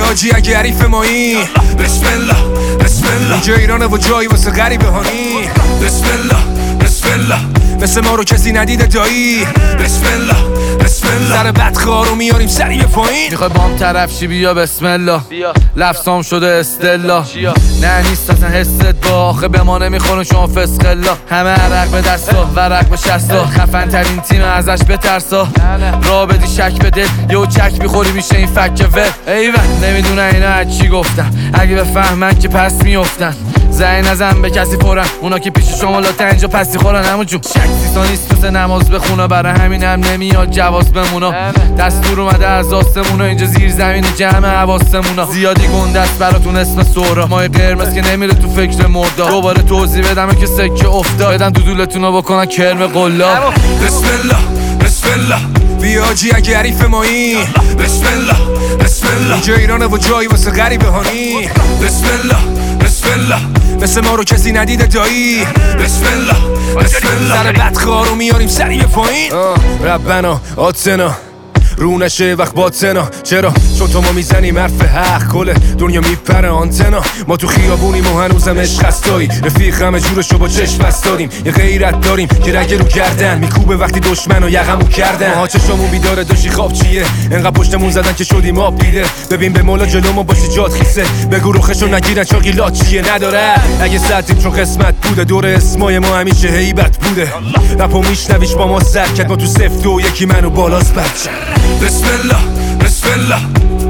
حاجی اگه حریف مایی بسم الله بسم الله، اینجا ایرانه و جایی واسه غریبه هانی. بسم الله بسم الله، مثل ما رو کسی ندیده دایی. بسم الله بسم الله، سر بدخواه رو میاریم سری به پایین. میخوای بام طرف شی بیا بسم الله، لفظام شده استلا. نه نیست اصلا حست با آخه به ما نمیخونه شما فسق الله. همه عرق به دستا ورق به شستا، خفن ترین تیم ازش بترسا. را بدی شک به دل یهو چک میخوری میشه این فکه ول. ایول نمیدونه اینا از چی گفتن، اگه بفهمن که پس میافتن. زنگ نزن به کسی فورا، اونا که پیش شما لاته اینجا پسی خورن. همون جون شک سیسا نیست مثل نماز بخونه، برای همین هم نمیاد جواز بمونا. دستور اومده از آسمونا، اینجا زیر زمین جمع حواسمونا. زیادی گنده است براتون اسم سورا، مای قرمز که نمیره تو فکر مردا. دوباره توضیح بدم که سکه افتاد، بدن دودولتونو بکنن کرم قلاب. بسم الله بسم الله، بیا حاجی اگه حریف مایی بسم الله بسم الله، اینجا ایرانه و جایی واسه غریبه هانی. بسم الله بسم الله، مثل ما رو کسی ندیده دایی. بسم الله بسم الله، سر بدخواه رو میاریم سری به پایین. ربنا آتنا رو نشه وقت باطنا. چرا؟ چون تو ما میزنیم حرف حق، کل دنیا میپره آنتنا. ما تو خیابونیم و هنوزم عشق هستایی، رفیق همه جورشو با چشم بستادیم. یه غیرت داریم که رگ رو گردن میکوبه وقتی دشمن و یقمو کردن. ماها چشامون بیداره داشتی خواب چیه، انقدر پشتمون زدن که شدیم آب دیده. ببین به مولا جلو ما باشی جات خیسه، بگو روخشو نگیرن چاقیلات چیه نداره. اگه سطحیم چون قسمت بوده، دور اسمای ما همیشه هیبت بوده. رپو میشنویش با ما سرکت، ما تو سفت و یکی منو بالاست بچه. بسم الله بسم الله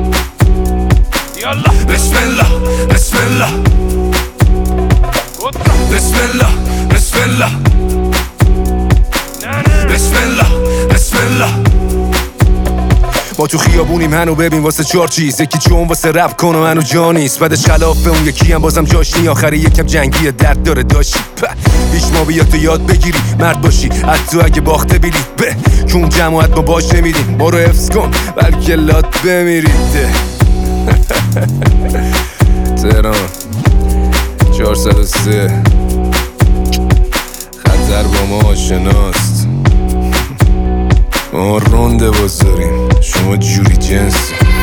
یالا، بسم الله بسم الله بسم الله بسم الله بسم الله بسم الله. ما تو خیابونیم هنو ببین واسه 4 چیز، یکی جون واسه رپ کن و هنو جا نیست. بعدش خلافه اون یکی هم بازم جاش نی، آخری یکم جنگیه درد داره داشتی. پیش ما بیا تو یاد بگیری مرد باشی، حتی اگه باخته بیلی به چون جماعت ما باش نمیدیم. ما رو حفظ کن بلکه لات بمیرید. تهران 403 خطر با ما آشناست. ما رونده بازاریم شما جوری جنس.